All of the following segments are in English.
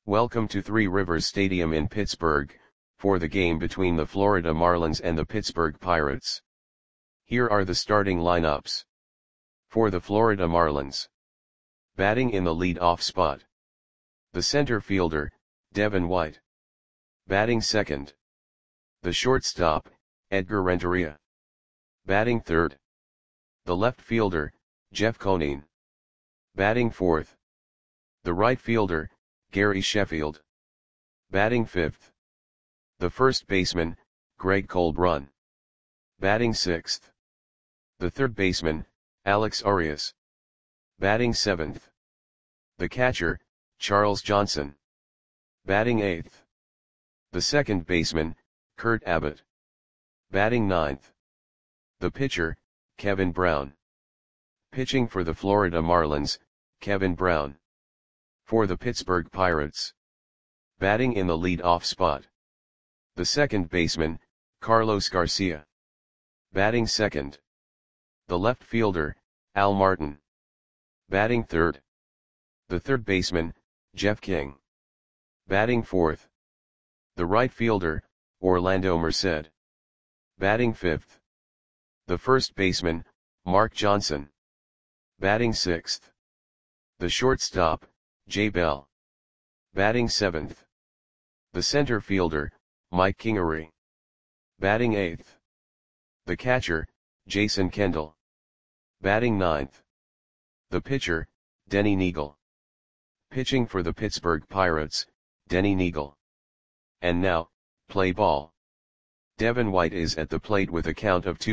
Welcome to Three Rivers Stadium in Pittsburgh, for the game between the Florida Marlins and the Pittsburgh Pirates. Here are the starting lineups. For the Florida Marlins. Batting in the lead-off spot. The center fielder, Devin White. Batting second. The shortstop, Edgar Renteria. Batting third. The left fielder, Jeff Conine. Batting fourth. The right fielder, Gary Sheffield. Batting fifth. The first baseman, Greg Colbrunn. Batting sixth. The third baseman, Alex Arias. Batting seventh. The catcher, Charles Johnson. Batting eighth. The second baseman, Kurt Abbott. Batting ninth. The pitcher, Kevin Brown. Pitching for the Florida Marlins, Kevin Brown. For the Pittsburgh Pirates. Batting in the lead-off spot. The second baseman, Carlos Garcia. Batting second. The left fielder, Al Martin. Batting third. The third baseman, Jeff King. Batting fourth. The right fielder, Orlando Merced. Batting fifth. The first baseman, Mark Johnson. Batting sixth. The shortstop, Jay Bell. Batting seventh. The center fielder, Mike Kingery. Batting eighth. The catcher, Jason Kendall. Batting ninth. The pitcher, Denny Neagle. Pitching for the Pittsburgh Pirates, Denny Neagle. And now, play ball. Devin White is at the plate with a count of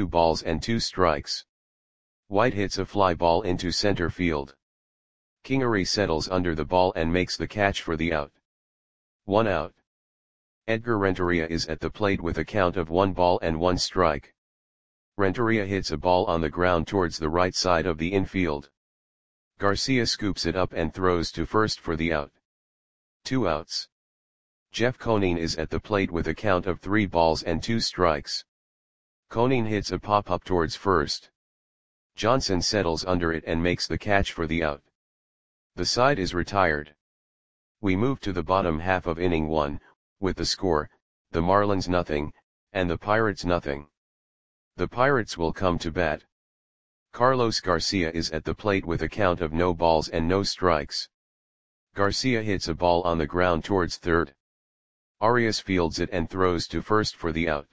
2-2. White hits a fly ball into center field. Kingery settles under the ball and makes the catch for the out. 1 out. Edgar Renteria is at the plate with a count of 1-1. Renteria hits a ball on the ground towards the right side of the infield. Garcia scoops it up and throws to first for the out. 2 outs. Jeff Conine is at the plate with a count of 3-2. Conine hits a pop-up towards first. Johnson settles under it and makes the catch for the out. The side is retired. We move to the bottom half of inning 1, with the score, the Marlins 0, and the Pirates 0. The Pirates will come to bat. Carlos Garcia is at the plate with a count of no balls and no strikes. Garcia hits a ball on the ground towards third. Arias fields it and throws to first for the out.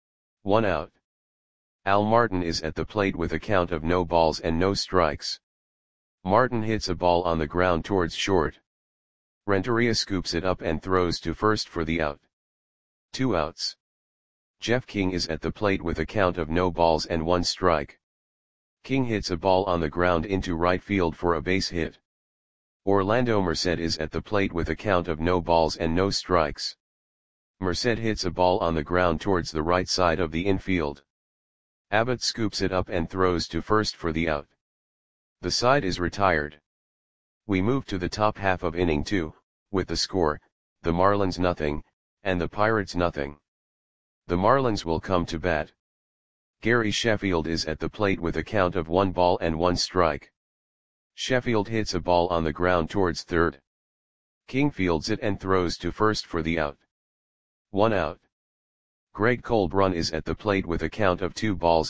1 out. Al Martin is at the plate with a count of no balls and no strikes. Martin hits a ball on the ground towards short. Renteria scoops it up and throws to first for the out. 2 outs. Jeff King is at the plate with a count of no balls and 1 strike. King hits a ball on the ground into right field for a base hit. Orlando Merced is at the plate with a count of no balls and no strikes. Merced hits a ball on the ground towards the right side of the infield. Abbott scoops it up and throws to first for the out. The side is retired. We move to the top half of inning 2, with the score, the Marlins 0, and the Pirates 0. The Marlins will come to bat. Gary Sheffield is at the plate with a count of 1-1. Sheffield hits a ball on the ground towards third. King fields it and throws to first for the out. 1 out. Greg Colbrunn is at the plate with a count of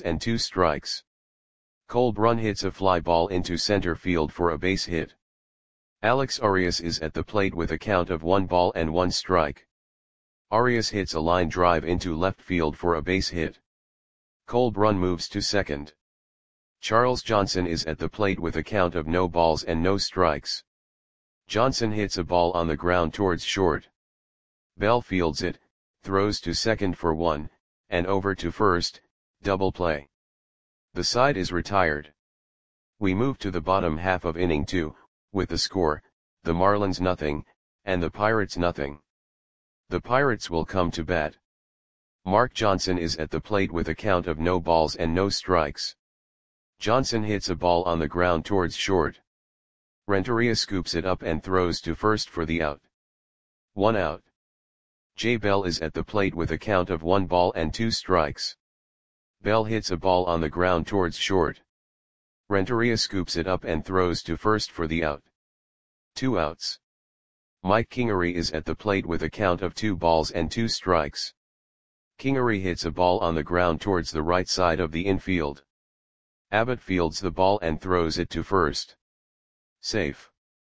2-2. Colbrunn hits a fly ball into center field for a base hit. Alex Arias is at the plate with a count of 1-1. Arias hits a line drive into left field for a base hit. Colbrunn moves to second. Charles Johnson is at the plate with a count of no balls and no strikes. Johnson hits a ball on the ground towards short. Bell fields it, throws to second for 1, and over to first, double play. The side is retired. We move to the bottom half of inning 2, with the score, the Marlins 0, and the Pirates 0. The Pirates will come to bat. Mark Johnson is at the plate with a count of no balls and no strikes. Johnson hits a ball on the ground towards short. Renteria scoops it up and throws to first for the out. 1 out. Jay Bell is at the plate with a count of 1-2. Bell hits a ball on the ground towards short. Renteria scoops it up and throws to first for the out. 2 outs. Mike Kingery is at the plate with a count of 2 balls and 2 strikes. Kingery hits a ball on the ground towards the right side of the infield. Abbott fields the ball and throws it to first. Safe.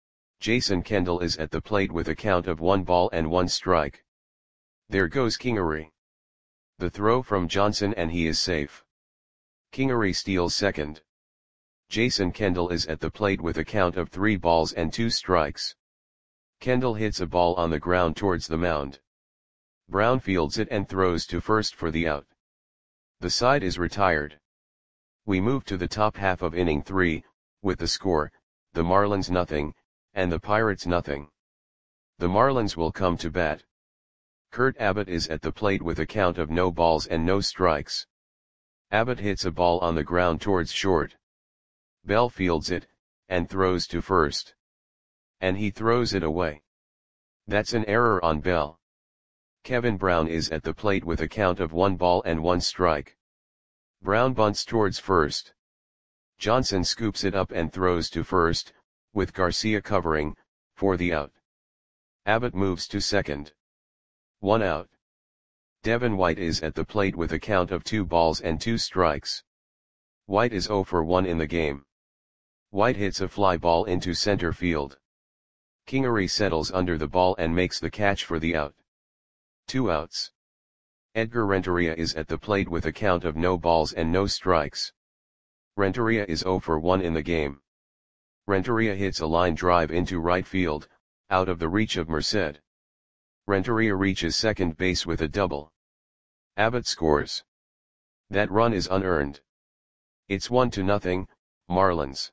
Jason Kendall is at the plate with a count of 1 ball and 1 strike. There goes Kingery. The throw from Johnson and he is safe. Kingery steals second. Jason Kendall is at the plate with a count of 3 balls and 2 strikes. Kendall hits a ball on the ground towards the mound. Brown fields it and throws to first for the out. The side is retired. We move to the top half of inning 3, with the score, the Marlins nothing, and the Pirates nothing. The Marlins will come to bat. Kurt Abbott is at the plate with a count of no balls and no strikes. Abbott hits a ball on the ground towards short. Bell fields it, and throws to first. And he throws it away. That's an error on Bell. Kevin Brown is at the plate with a count of 1 ball and 1 strike. Brown bunts towards first. Johnson scoops it up and throws to first, with Garcia covering, for the out. Abbott moves to second. 1 out. Devin White is at the plate with a count of 2 balls and 2 strikes. White is 0 for 1 in the game. White hits a fly ball into center field. Kingery settles under the ball and makes the catch for the out. 2 outs. Edgar Renteria is at the plate with a count of no balls and no strikes. Renteria is 0 for 1 in the game. Renteria hits a line drive into right field, out of the reach of Merced. Renteria reaches second base with a double. Abbott scores. That run is unearned. It's 1-0, Marlins.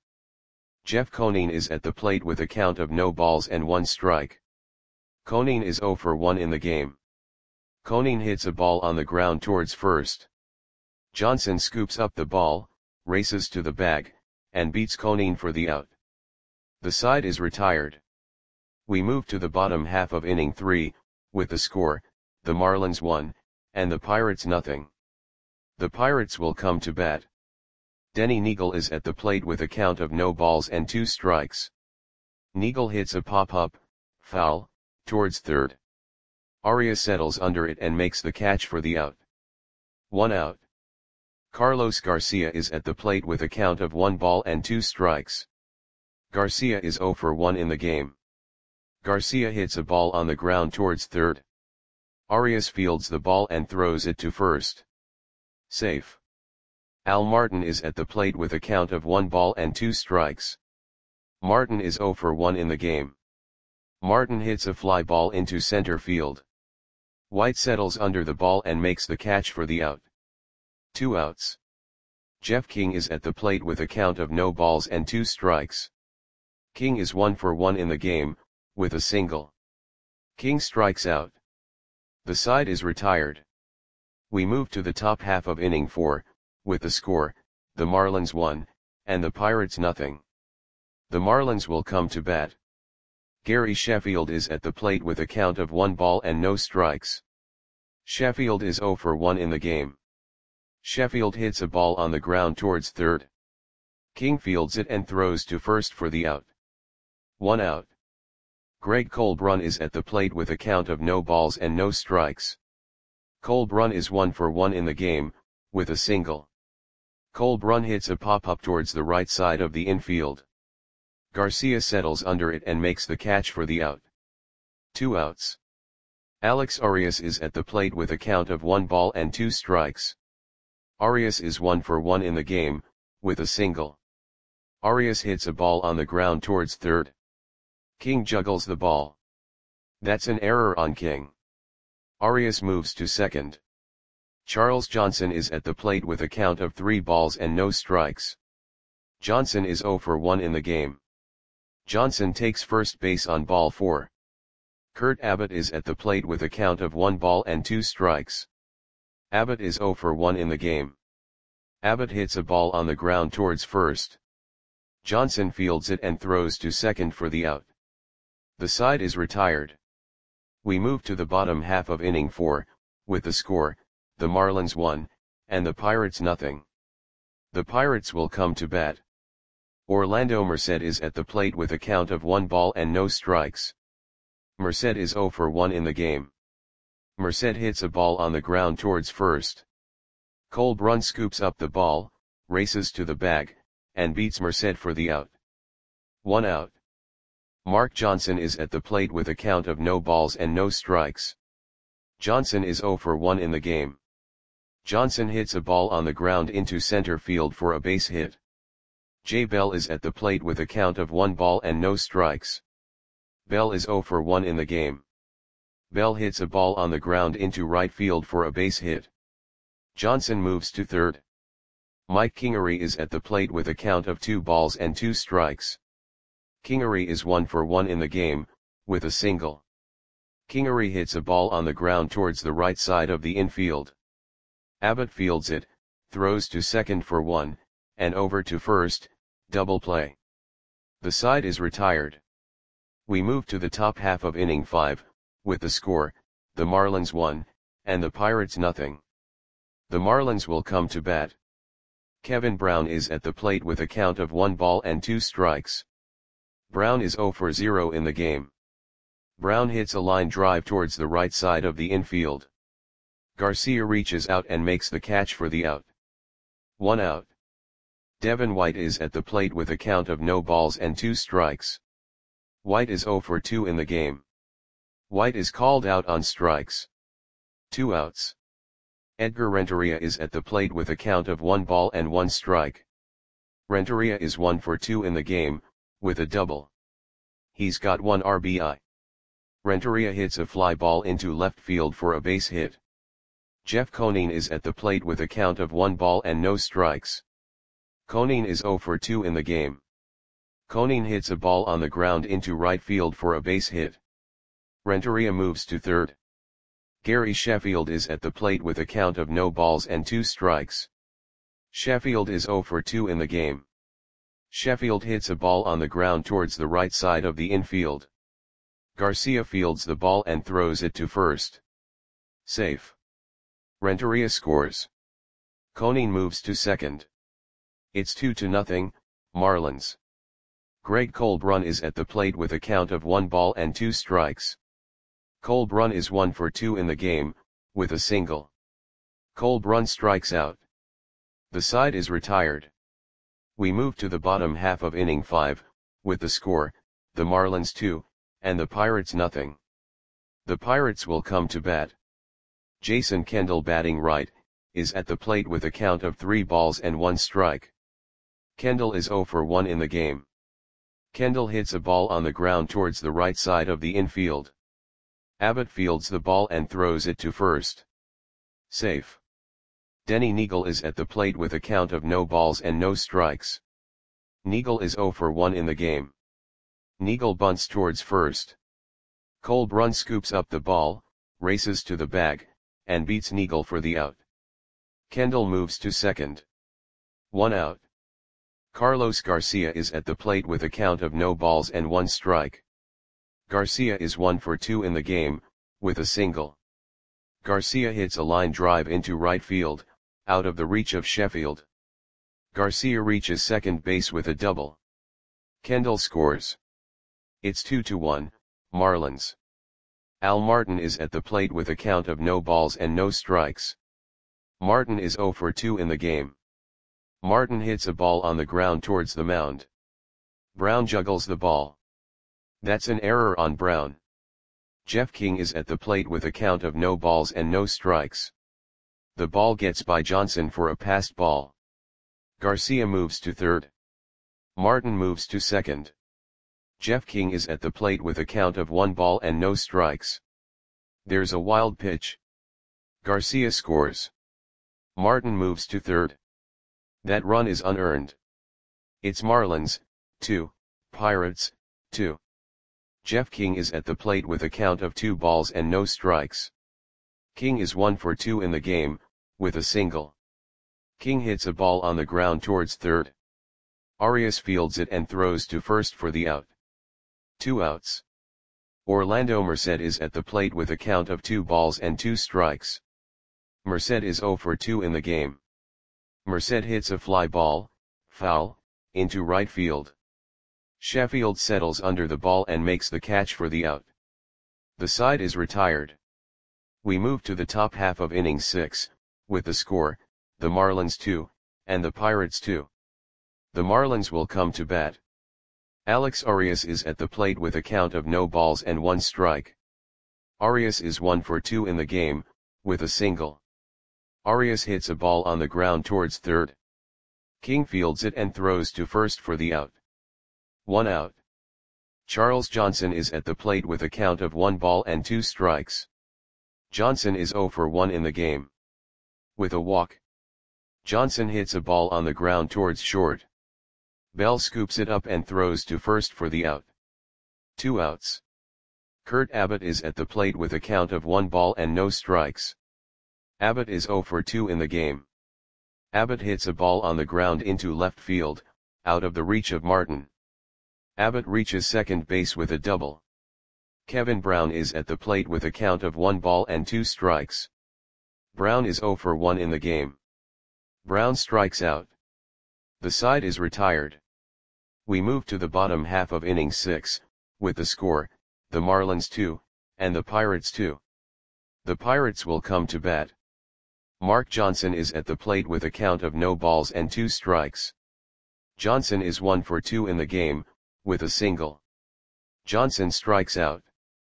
Jeff Conine is at the plate with a count of no balls and 1 strike. Conine is 0 for 1 in the game. Conine hits a ball on the ground towards first. Johnson scoops up the ball, races to the bag, and beats Conine for the out. The side is retired. We move to the bottom half of inning 3, with the score, the Marlins 1, and the Pirates nothing. The Pirates will come to bat. Denny Neagle is at the plate with a count of no balls and 2 strikes. Neagle hits a pop-up, foul, towards third. Arias settles under it and makes the catch for the out. 1 out. Carlos Garcia is at the plate with a count of 1 ball and 2 strikes. Garcia is 0 for 1 in the game. Garcia hits a ball on the ground towards third. Arias fields the ball and throws it to first. Safe. Al Martin is at the plate with a count of 1 ball and 2 strikes. Martin is 0 for 1 in the game. Martin hits a fly ball into center field. White settles under the ball and makes the catch for the out. 2 outs. Jeff King is at the plate with a count of no balls and 2 strikes. King is 1 for 1 in the game, with a single. King strikes out. The side is retired. We move to the top half of inning 4, with the score, the Marlins 1, and the Pirates nothing. The Marlins will come to bat. Gary Sheffield is at the plate with a count of 1 ball and no strikes. Sheffield is 0 for 1 in the game. Sheffield hits a ball on the ground towards third. King fields it and throws to first for the out. 1 out. Greg Colbrun is at the plate with a count of no balls and no strikes. Colbrun is 1 for 1 in the game, with a single. Colbrun hits a pop-up towards the right side of the infield. Garcia settles under it and makes the catch for the out. 2 outs. Alex Arias is at the plate with a count of 1 ball and 2 strikes. Arias is 1 for 1 in the game, with a single. Arias hits a ball on the ground towards third. King juggles the ball. That's an error on King. Arias moves to second. Charles Johnson is at the plate with a count of 3 balls and no strikes. Johnson is 0 for 1 in the game. Johnson takes first base on ball 4. Kurt Abbott is at the plate with a count of 1 ball and 2 strikes. Abbott is 0 for 1 in the game. Abbott hits a ball on the ground towards first. Johnson fields it and throws to second for the out. The side is retired. We move to the bottom half of inning 4, with the score, the Marlins 1, and the Pirates nothing. The Pirates will come to bat. Orlando Merced is at the plate with a count of 1 ball and no strikes. Merced is 0 for 1 in the game. Merced hits a ball on the ground towards first. Cole Brun scoops up the ball, races to the bag, and beats Merced for the out. 1 out. Mark Johnson is at the plate with a count of no balls and no strikes. Johnson is 0 for 1 in the game. Johnson hits a ball on the ground into center field for a base hit. Jay Bell is at the plate with a count of 1 ball and no strikes. Bell is 0 for 1 in the game. Bell hits a ball on the ground into right field for a base hit. Johnson moves to third. Mike Kingery is at the plate with a count of 2 balls and 2 strikes. Kingery is 1 for 1 in the game, with a single. Kingery hits a ball on the ground towards the right side of the infield. Abbott fields it, throws to second for 1, and over to first, double play. The side is retired. We move to the top half of inning 5, with the score, the Marlins 1, and the Pirates nothing. The Marlins will come to bat. Kevin Brown is at the plate with a count of 1 ball and 2 strikes. Brown is 0 for 0 in the game. Brown hits a line drive towards the right side of the infield. Garcia reaches out and makes the catch for the out. 1 out. Devin White is at the plate with a count of no balls and 2 strikes. White is 0 for 2 in the game. White is called out on strikes. 2 outs. Edgar Renteria is at the plate with a count of 1 ball and 1 strike. Renteria is 1 for 2 in the game, with a double. He's got 1 RBI. Renteria hits a fly ball into left field for a base hit. Jeff Conine is at the plate with a count of 1 ball and no strikes. Conine is 0 for 2 in the game. Conine hits a ball on the ground into right field for a base hit. Renteria moves to third. Gary Sheffield is at the plate with a count of no balls and 2 strikes. Sheffield is 0 for 2 in the game. Sheffield hits a ball on the ground towards the right side of the infield. Garcia fields the ball and throws it to first. Safe. Renteria scores. Conine moves to second. It's 2-0, Marlins. Greg Cole Brun is at the plate with a count of 1 ball and 2 strikes. Cole Brun is 1 for 2 in the game, with a single. Cole Brun strikes out. The side is retired. We move to the bottom half of inning 5, with the score, the Marlins 2, and the Pirates nothing. The Pirates will come to bat. Jason Kendall batting right, is at the plate with a count of 3 balls and 1 strike. Kendall is 0 for 1 in the game. Kendall hits a ball on the ground towards the right side of the infield. Abbott fields the ball and throws it to first. Safe. Denny Neagle is at the plate with a count of no balls and no strikes. Neagle is 0 for 1 in the game. Neagle bunts towards first. Cole Brun scoops up the ball, races to the bag, and beats Neagle for the out. Kendall moves to second. 1 out. Carlos Garcia is at the plate with a count of no balls and 1 strike. Garcia is 1 for 2 in the game, with a single. Garcia hits a line drive into right field, out of the reach of Sheffield. Garcia reaches second base with a double. Kendall scores. It's 2-1, Marlins. Al Martin is at the plate with a count of no balls and no strikes. Martin is 0 for 2 in the game. Martin hits a ball on the ground towards the mound. Brown juggles the ball. That's an error on Brown. Jeff King is at the plate with a count of no balls and no strikes. The ball gets by Johnson for a passed ball. Garcia moves to third. Martin moves to second. Jeff King is at the plate with a count of 1 ball and no strikes. There's a wild pitch. Garcia scores. Martin moves to third. That run is unearned. It's Marlins, 2, Pirates, 2. Jeff King is at the plate with a count of 2 balls and no strikes. King is 1 for 2 in the game, with a single. King hits a ball on the ground towards third. Arias fields it and throws to first for the out. 2 outs. Orlando Merced is at the plate with a count of 2 balls and 2 strikes. Merced is 0 for 2 in the game. Merced hits a fly ball, foul, into right field. Sheffield settles under the ball and makes the catch for the out. The side is retired. We move to the top half of innings 6, with the score, the Marlins 2, and the Pirates 2. The Marlins will come to bat. Alex Arias is at the plate with a count of no balls and 1 strike. Arias is 1 for 2 in the game, with a single. Arias hits a ball on the ground towards third. King fields it and throws to first for the out. 1 out. Charles Johnson is at the plate with a count of 1 ball and 2 strikes. Johnson is 0 for 1 in the game. With a walk. Johnson hits a ball on the ground towards short. Bell scoops it up and throws to first for the out. 2 outs. Kurt Abbott is at the plate with a count of 1 ball and no strikes. Abbott is 0 for 2 in the game. Abbott hits a ball on the ground into left field, out of the reach of Martin. Abbott reaches second base with a double. Kevin Brown is at the plate with a count of 1 ball and 2 strikes. Brown is 0 for 1 in the game. Brown strikes out. The side is retired. We move to the bottom half of inning 6, with the score, the Marlins 2, and the Pirates 2. The Pirates will come to bat. Mark Johnson is at the plate with a count of no balls and 2 strikes. Johnson is 1 for 2 in the game, with a single. Johnson strikes out.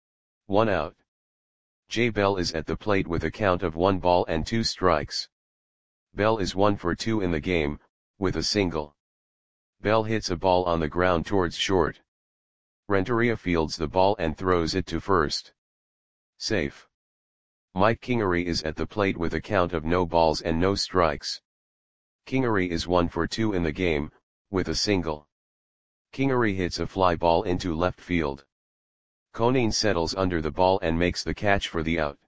1 out. Jay Bell is at the plate with a count of 1 ball and 2 strikes. Bell is 1 for 2 in the game, with a single. Bell hits a ball on the ground towards short. Renteria fields the ball and throws it to first. Safe. Mike Kingery is at the plate with a count of no balls and no strikes. Kingery is 1 for 2 in the game, with a single. Kingery hits a fly ball into left field. Conine settles under the ball and makes the catch for the out.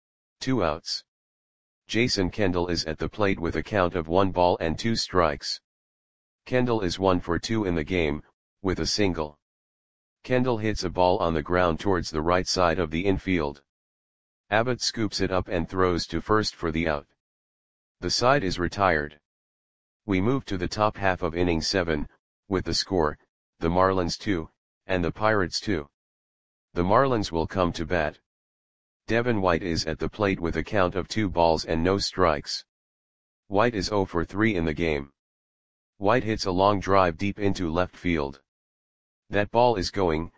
2 outs. Jason Kendall is at the plate with a count of 1 ball and 2 strikes. Kendall is 1 for 2 in the game, with a single. Kendall hits a ball on the ground towards the right side of the infield. Abbott scoops it up and throws to first for the out. The side is retired. We move to the top half of inning 7, with the score, the Marlins 2, and the Pirates 2. The Marlins will come to bat. Devin White is at the plate with a count of 2 balls and no strikes. White is 0 for 3 in the game. White hits a long drive deep into left field. That ball is gone.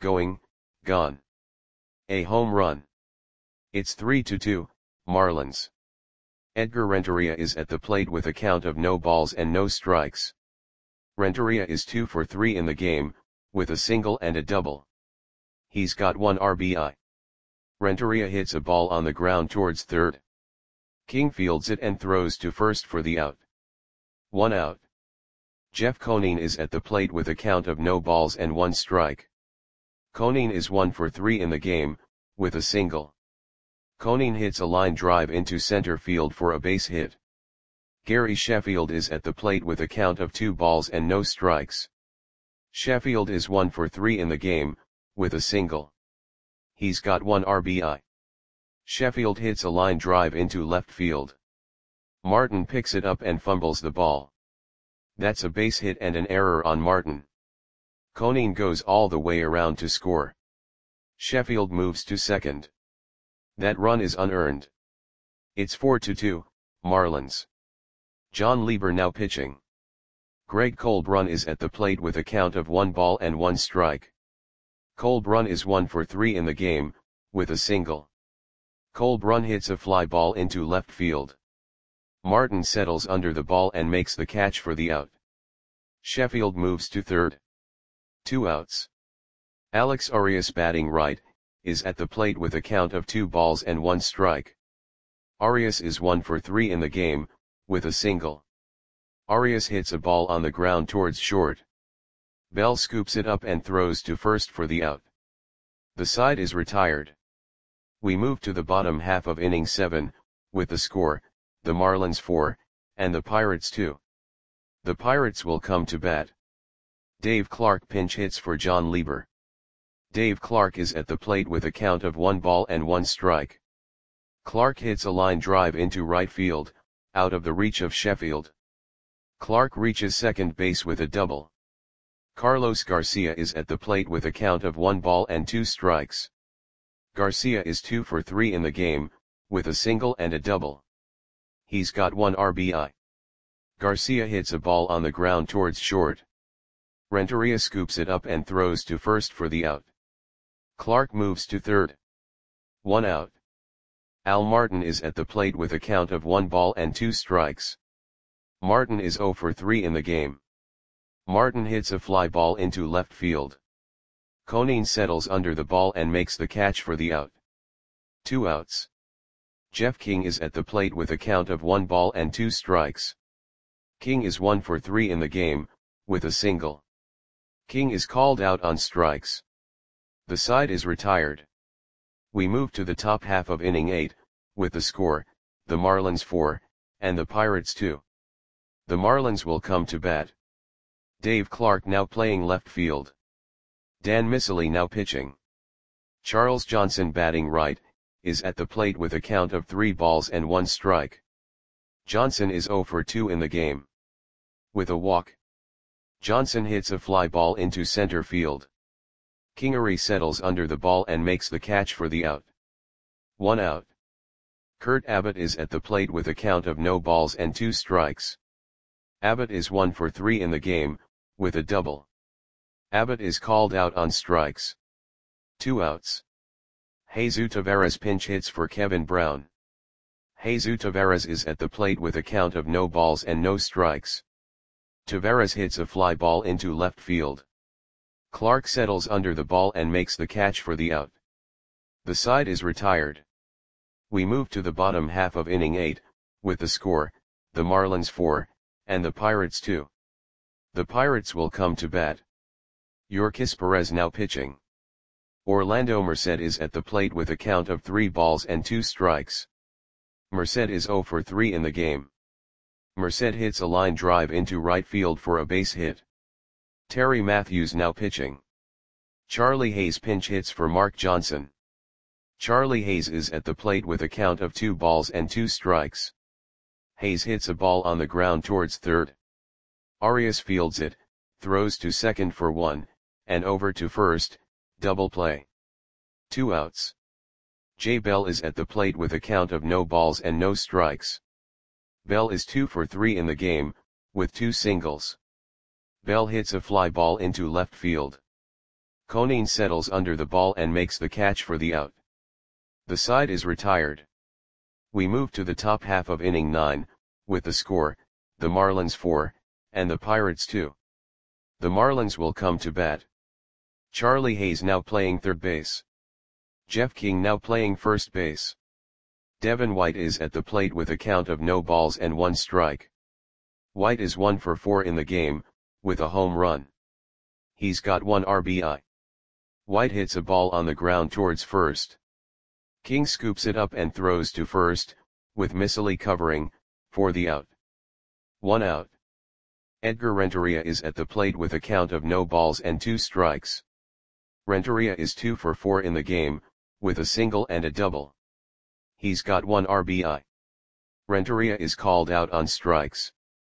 A home run. It's 3-2, Marlins. Edgar Renteria is at the plate with a count of no balls and no strikes. Renteria is 2 for 3 in the game, with a single and a double. He's got 1 RBI. Renteria hits a ball on the ground towards third. King fields it and throws to first for the out. 1 out. Jeff Conine is at the plate with a count of no balls and 1 strike. Conine is 1 for 3 in the game, with a single. Conine hits a line drive into center field for a base hit. Gary Sheffield is at the plate with a count of 2 balls and no strikes. Sheffield is 1 for 3 in the game, with a single. He's got 1 RBI. Sheffield hits a line drive into left field. Martin picks it up and fumbles the ball. That's a base hit and an error on Martin. Conine goes all the way around to score. Sheffield moves to second. That run is unearned. It's 4-2, Marlins. John Lieber now pitching. Greg Colbrun is at the plate with a count of 1 ball and 1 strike. Colbrun is 1 for 3 in the game, with a single. Colbrun hits a fly ball into left field. Martin settles under the ball and makes the catch for the out. Sheffield moves to third. 2 outs. Alex Arias batting right, is at the plate with a count of 2 balls and 1 strike. Arias is 1 for 3 in the game, with a single. Arias hits a ball on the ground towards short. Bell scoops it up and throws to first for the out. The side is retired. We move to the bottom half of inning 7, with the score, the Marlins 4, and the Pirates 2. The Pirates will come to bat. Dave Clark pinch hits for John Lieber. Dave Clark is at the plate with a count of 1 ball and 1 strike. Clark hits a line drive into right field, out of the reach of Sheffield. Clark reaches second base with a double. Carlos Garcia is at the plate with a count of 1 ball and 2 strikes. Garcia is 2 for 3 in the game, with a single and a double. He's got 1 RBI. Garcia hits a ball on the ground towards short. Renteria scoops it up and throws to first for the out. Clark moves to third. 1 out. Al Martin is at the plate with a count of 1 ball and 2 strikes. Martin is 0 for 3 in the game. Martin hits a fly ball into left field. Conine settles under the ball and makes the catch for the out. 2 outs. Jeff King is at the plate with a count of 1 ball and 2 strikes. King is 1 for 3 in the game, with a single. King is called out on strikes. The side is retired. We move to the top half of inning 8, with the score, the Marlins 4, and the Pirates 2. The Marlins will come to bat. Dave Clark now playing left field. Dan Miceli now pitching. Charles Johnson batting right, is at the plate with a count of 3 balls and 1 strike. Johnson is 0 for 2 in the game. With a walk. Johnson hits a fly ball into center field. Kingery settles under the ball and makes the catch for the out. 1 out. Kurt Abbott is at the plate with a count of no balls and 2 strikes. Abbott is 1 for 3 in the game, with a double. Abbott is called out on strikes. 2 outs. Jesus Taveras pinch hits for Kevin Brown. Jesus Taveras is at the plate with a count of no balls and no strikes. Taveras hits a fly ball into left field. Clark settles under the ball and makes the catch for the out. The side is retired. We move to the bottom half of inning 8, with the score, the Marlins 4, and the Pirates 2. The Pirates will come to bat. Yorkis Perez now pitching. Orlando Merced is at the plate with a count of 3 balls and 2 strikes. Merced is 0 for 3 in the game. Merced hits a line drive into right field for a base hit. Terry Matthews now pitching. Charlie Hayes pinch hits for Mark Johnson. Charlie Hayes is at the plate with a count of 2 balls and 2 strikes. Hayes hits a ball on the ground towards third. Arias fields it, throws to second for 1, and over to first, double play. 2 outs. Jay Bell is at the plate with a count of no balls and no strikes. Bell is 2 for 3 in the game, with 2 singles. Bell hits a fly ball into left field. Conine settles under the ball and makes the catch for the out. The side is retired. We move to the top half of inning 9, with the score, the Marlins 4, and the Pirates 2. The Marlins will come to bat. Charlie Hayes now playing third base. Jeff King now playing first base. Devin White is at the plate with a count of no balls and 1 strike. White is 1 for 4 in the game, with a home run. He's got 1 RBI. White hits a ball on the ground towards first. King scoops it up and throws to first, with Miceli covering, for the out. 1 out. Edgar Renteria is at the plate with a count of no balls and 2 strikes. Renteria is 2 for 4 in the game, with a single and a double. He's got 1 RBI. Renteria is called out on strikes.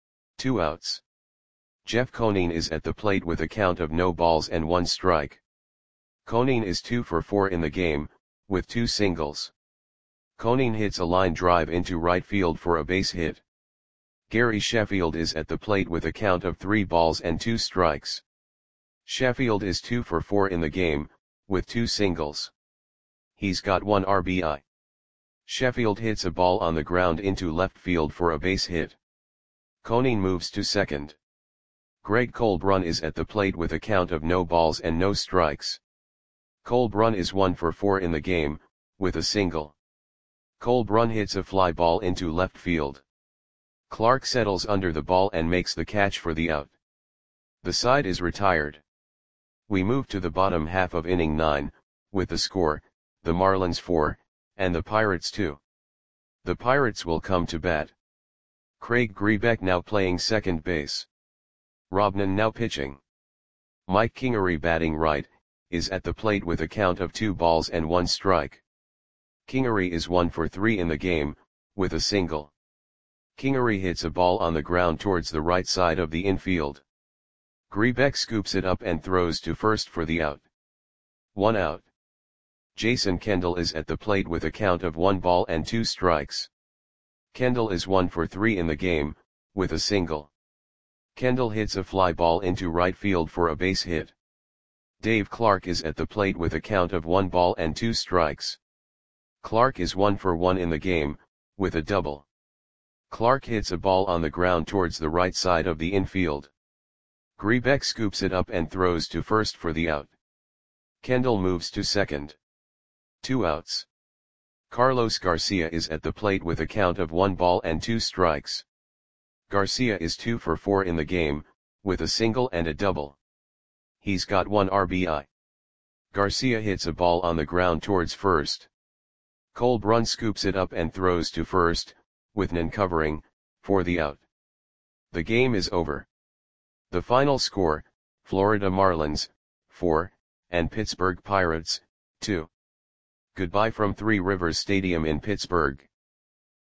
2 outs. Jeff Conine is at the plate with a count of no balls and 1 strike. Conine is 2 for 4 in the game, with 2 singles. Conine hits a line drive into right field for a base hit. Gary Sheffield is at the plate with a count of 3 balls and 2 strikes. Sheffield is 2 for 4 in the game, with 2 singles. He's got 1 RBI. Sheffield hits a ball on the ground into left field for a base hit. Conine moves to second. Greg Colbrun is at the plate with a count of no balls and no strikes. Colbrun is 1 for 4 in the game, with a single. Colbrun hits a fly ball into left field. Clark settles under the ball and makes the catch for the out. The side is retired. We move to the bottom half of inning 9, with the score, the Marlins 4, and the Pirates 2. The Pirates will come to bat. Craig Grebeck now playing second base. Robnan now pitching. Mike Kingery batting right, is at the plate with a count of 2 balls and 1 strike. Kingery is 1 for 3 in the game, with a single. Kingery hits a ball on the ground towards the right side of the infield. Grebeck scoops it up and throws to first for the out. 1 out. Jason Kendall is at the plate with a count of 1 ball and 2 strikes. Kendall is 1 for 3 in the game, with a single. Kendall hits a fly ball into right field for a base hit. Dave Clark is at the plate with a count of 1 ball and 2 strikes. Clark is 1 for 1 in the game, with a double. Clark hits a ball on the ground towards the right side of the infield. Grebeck scoops it up and throws to first for the out. Kendall moves to second. 2 outs. Carlos Garcia is at the plate with a count of 1 ball and 2 strikes. Garcia is 2 for 4 in the game, with a single and a double. He's got 1 RBI. Garcia hits a ball on the ground towards first. Cole Brun scoops it up and throws to first, with none covering, for the out. The game is over. The final score, Florida Marlins, 4, and Pittsburgh Pirates, 2. Goodbye from Three Rivers Stadium in Pittsburgh.